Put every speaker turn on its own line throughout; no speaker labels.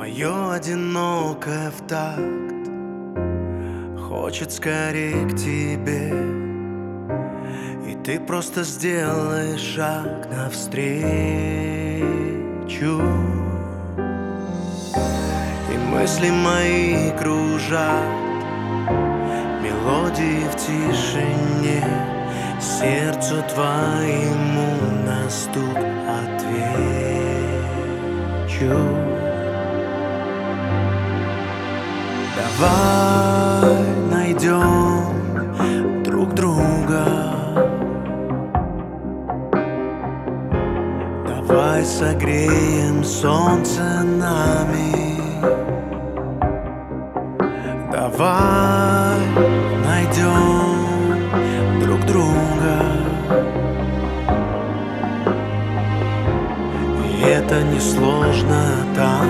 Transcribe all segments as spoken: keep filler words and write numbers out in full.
Мое одинокое в такт хочет скорее к тебе, и ты просто сделай шаг навстречу, и мысли мои кружат мелодии в тишине, сердцу твоему на стук отвечу. Давай найдем друг друга, давай согреем солнце нами, давай найдем друг друга. И это несложно там,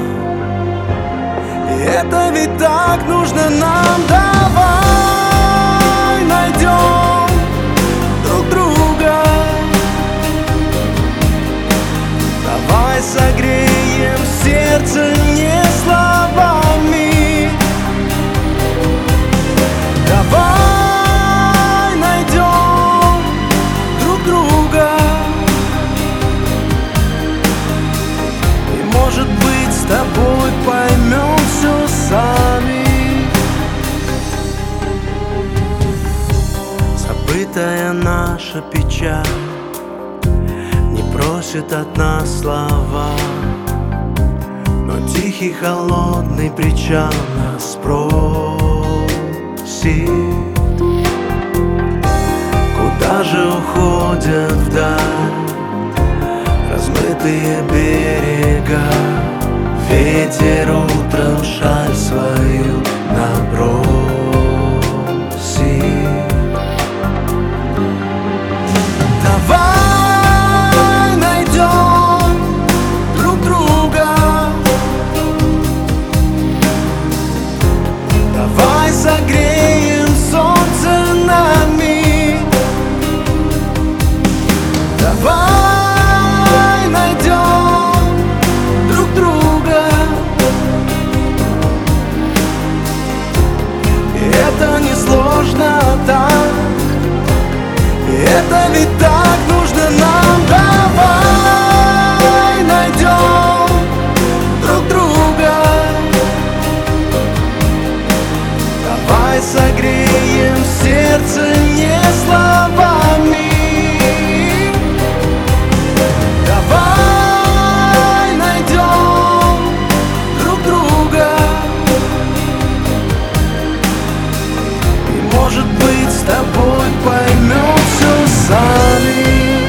это ведь так нужно нам. Давай найдем друг друга, давай согреем сердце не словами, давай найдем друг друга. И может быть с тобой поймем все сами. Забытая наша печаль не просит от нас слова, но тихий холодный причал нас просит. Куда же уходят вдаль размытые берега? Ветер утром шаль свою набросит. Давай найдем друг друга, давай согреем солнце нами, давай найдем друг друга. Это несложно так, это ведь так нужно нам. Давай найдем друг друга, давай согреем сердце не словами, давай найдем друг друга. И может быть с тобой поймем все сами.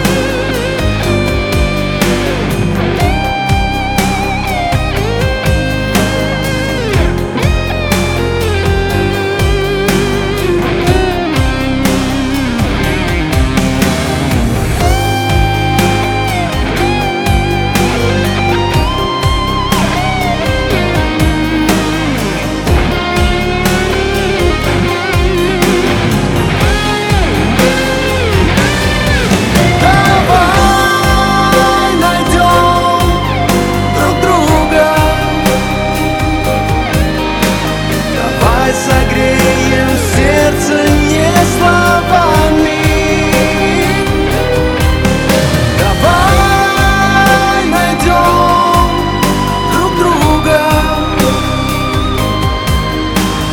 Согреем сердце не словами, давай найдем друг друга.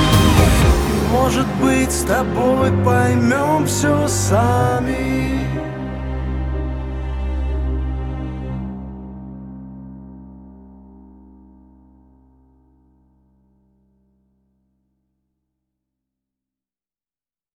Может быть с тобой поймем все сами.